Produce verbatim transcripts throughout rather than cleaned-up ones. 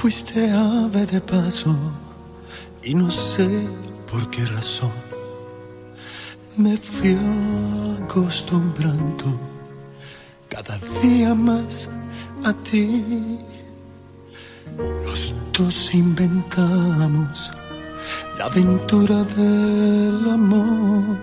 fuiste ave de paso y no sé por qué razón me fui acostumbrando cada día más a ti. Los dos inventamos la aventura del amor.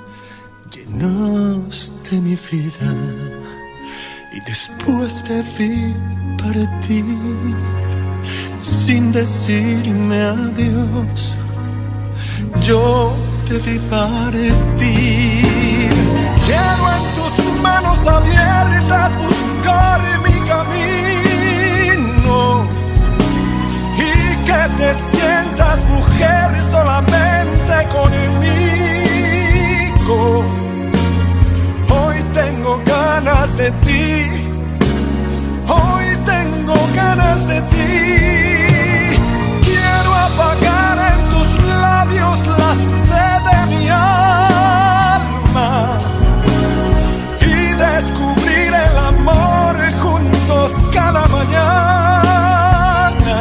Llenaste mi vida y después te vi partir sin decirme adiós. Yo te vi partir. Quiero en tus manos abiertas buscar mi camino y que te sientas mujer solamente conmigo. Hoy tengo ganas de ti, hoy tengo ganas de ti. Quiero apagar en tus labios la sed de mi alma y descubrir el amor juntos cada mañana.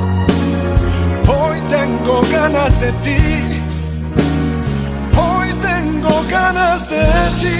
Hoy tengo ganas de ti, hoy tengo ganas de ti.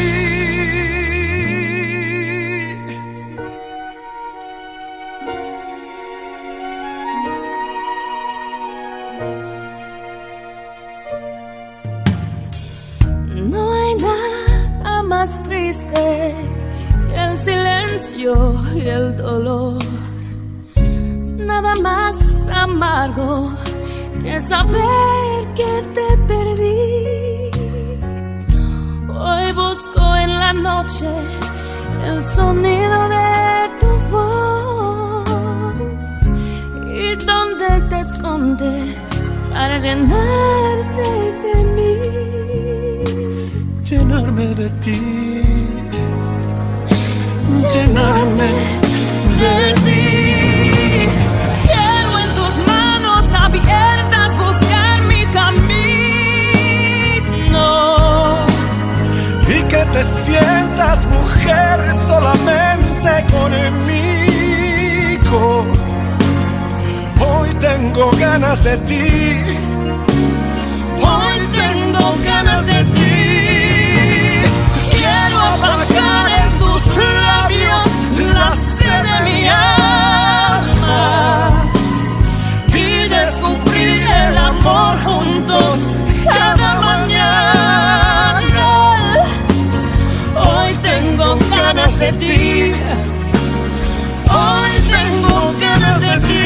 No hay nada más triste que el silencio y el dolor. Nada más amargo que saber que te perdí. Hoy busco en la noche el sonido de tu voz y donde te escondes para llenarte de mí. Llenarme de ti, llenarme de ti. Quiero en tus manos abiertas buscar mi camino y que te sientas mujer solamente conmigo. Hoy tengo ganas de ti, hoy tengo ganas de ti. Quiero apagar en tus labios la sed de mi alma y descubrir el amor juntos cada mañana. Hoy tengo ganas de ti, hoy tengo ganas de ti.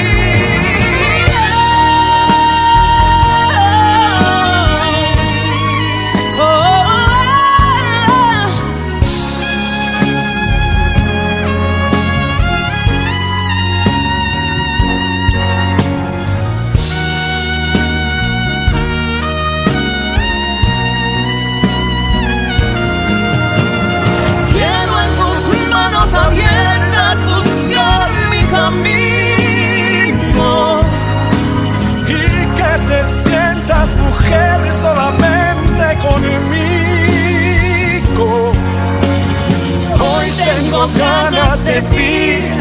Abiertas buscar mi camino y que te sientas mujer solamente conmigo. Hoy tengo ganas de ti,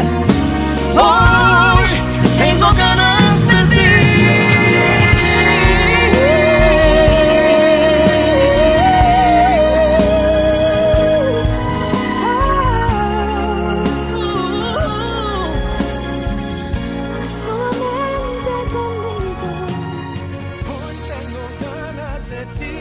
hoy tengo ganas de ti. Solamente conmigo. Hoy tengo ganas de ti.